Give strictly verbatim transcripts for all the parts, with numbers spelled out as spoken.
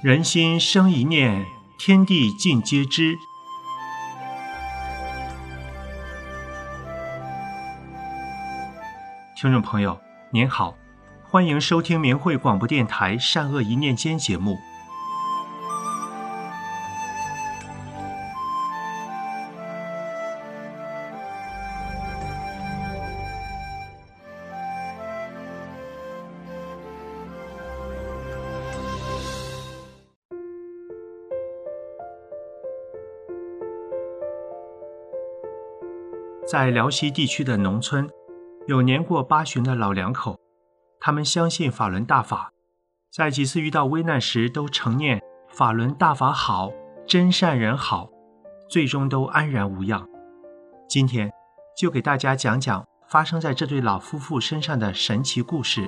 人心生一念，天地尽皆知。听众朋友您好，欢迎收听明慧广播电台善恶一念间节目。在辽西地区的农村，有年过八旬的老两口，他们相信法轮大法，在几次遇到危难时都承念法轮大法好，真善人好，最终都安然无恙。今天就给大家讲讲发生在这对老夫妇身上的神奇故事。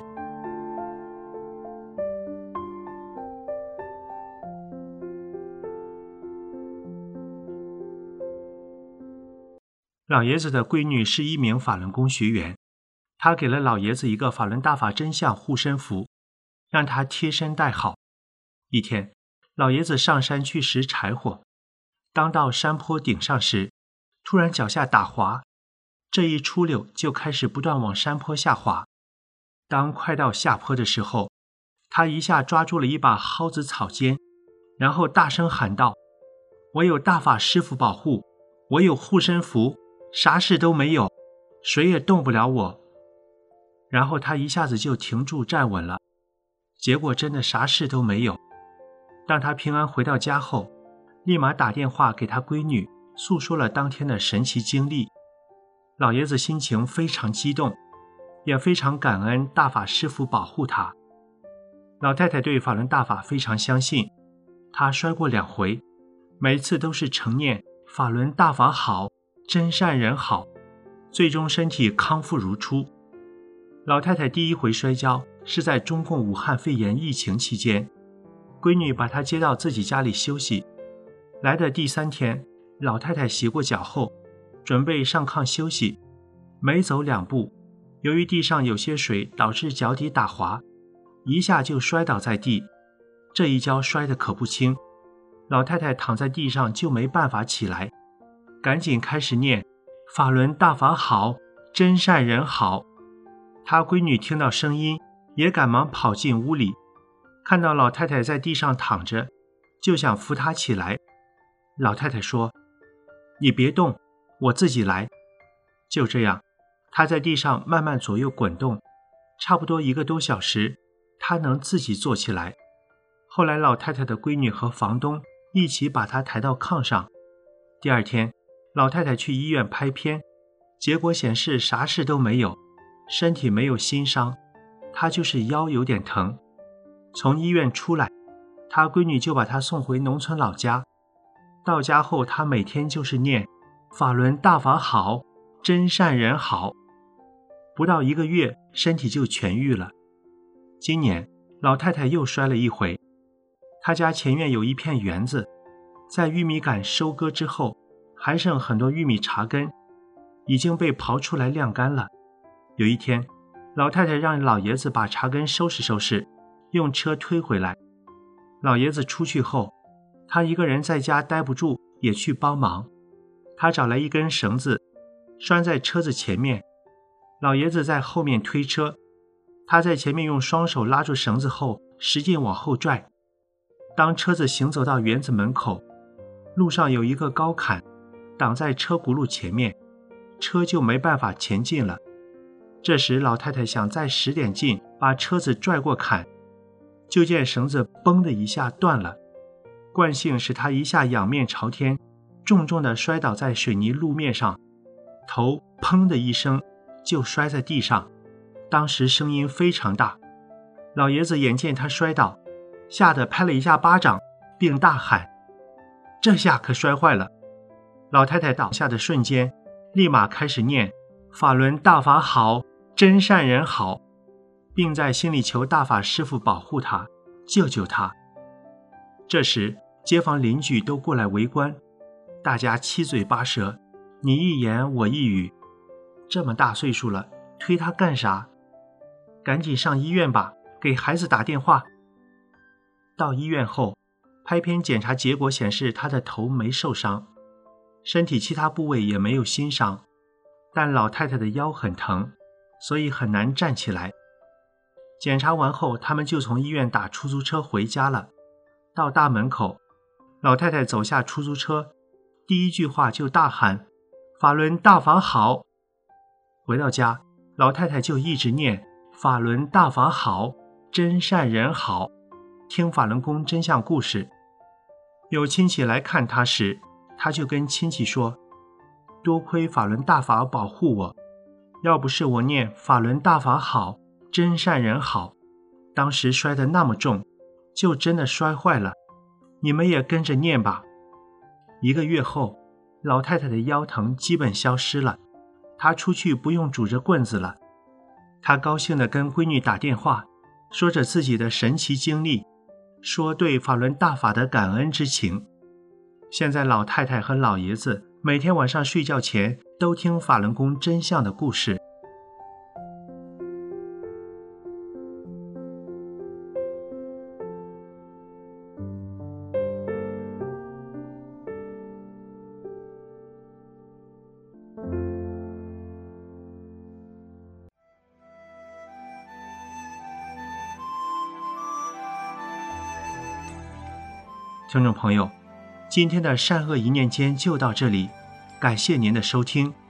老爷子的闺女是一名法轮功学员，她给了老爷子一个法轮大法真相护身符，让他贴身戴好。一天，老爷子上山去拾柴火，当到山坡顶上时，突然脚下打滑，这一出溜就开始不断往山坡下滑。当快到下坡的时候，他一下抓住了一把蒿子草尖，然后大声喊道：我有大法师父保护，我有护身符，啥事都没有，谁也动不了我。然后他一下子就停住站稳了，结果真的啥事都没有。当他平安回到家后，立马打电话给他闺女，诉说了当天的神奇经历。老爷子心情非常激动，也非常感恩大法师父保护他。老太太对法轮大法非常相信，她摔过两回，每次都是承念法轮大法好，真善人好，最终身体康复如初。老太太第一回摔跤是在中共武汉肺炎疫情期间，闺女把她接到自己家里休息。来的第三天，老太太洗过脚后，准备上炕休息，没走两步，由于地上有些水导致脚底打滑，一下就摔倒在地。这一跤摔得可不轻，老太太躺在地上就没办法起来，赶紧开始念法轮大法好，真善人好。她闺女听到声音，也赶忙跑进屋里，看到老太太在地上躺着，就想扶她起来。老太太说：你别动，我自己来。就这样，她在地上慢慢左右滚动，差不多一个多小时，她能自己坐起来。后来老太太的闺女和房东一起把她抬到炕上。第二天，老太太去医院拍片，结果显示啥事都没有，身体没有新伤，她就是腰有点疼。从医院出来，她闺女就把她送回农村老家。到家后，她每天就是念法轮大法好，真善人好。不到一个月，身体就痊愈了。今年老太太又摔了一回，她家前院有一片园子，在玉米杆收割之后，还剩很多玉米茬根，已经被刨出来晾干了。有一天，老太太让老爷子把茬根收拾收拾，用车推回来。老爷子出去后，他一个人在家待不住，也去帮忙。他找来一根绳子，拴在车子前面，老爷子在后面推车，他在前面用双手拉住绳子后，使劲往后拽。当车子行走到园子门口，路上有一个高坎，挡在车轱辘前面，车就没办法前进了。这时老太太想再使点劲把车子拽过坎，就见绳子嘣的一下断了，惯性使她一下仰面朝天，重重地摔倒在水泥路面上，头砰的一声就摔在地上，当时声音非常大。老爷子眼见她摔倒，吓得拍了一下巴掌，并大喊：这下可摔坏了。老太太倒下的瞬间，立马开始念法轮大法好，真善人好，并在心里求大法师父保护她，救救她。这时街坊邻居都过来围观，大家七嘴八舌，你一言我一语，这么大岁数了，推她干啥？赶紧上医院吧，给孩子打电话。到医院后， 拍片检查结果显示他的头没受伤，身体其他部位也没有新伤，但老太太的腰很疼，所以很难站起来。检查完后，他们就从医院打出租车回家了。到大门口，老太太走下出租车，第一句话就大喊：法轮大法好！回到家，老太太就一直念法轮大法好，真善人好，听法轮功真相故事。有亲戚来看他时，他就跟亲戚说：多亏法轮大法保护我，要不是我念法轮大法好，真善人好，当时摔得那么重，就真的摔坏了。你们也跟着念吧。一个月后，老太太的腰疼基本消失了，她出去不用拄着棍子了。她高兴地跟闺女打电话，说着自己的神奇经历，说对法轮大法的感恩之情。现在老太太和老爷子每天晚上睡觉前都听法轮功真相的故事。听众朋友，今天的善恶一念间就到这里，感谢您的收听。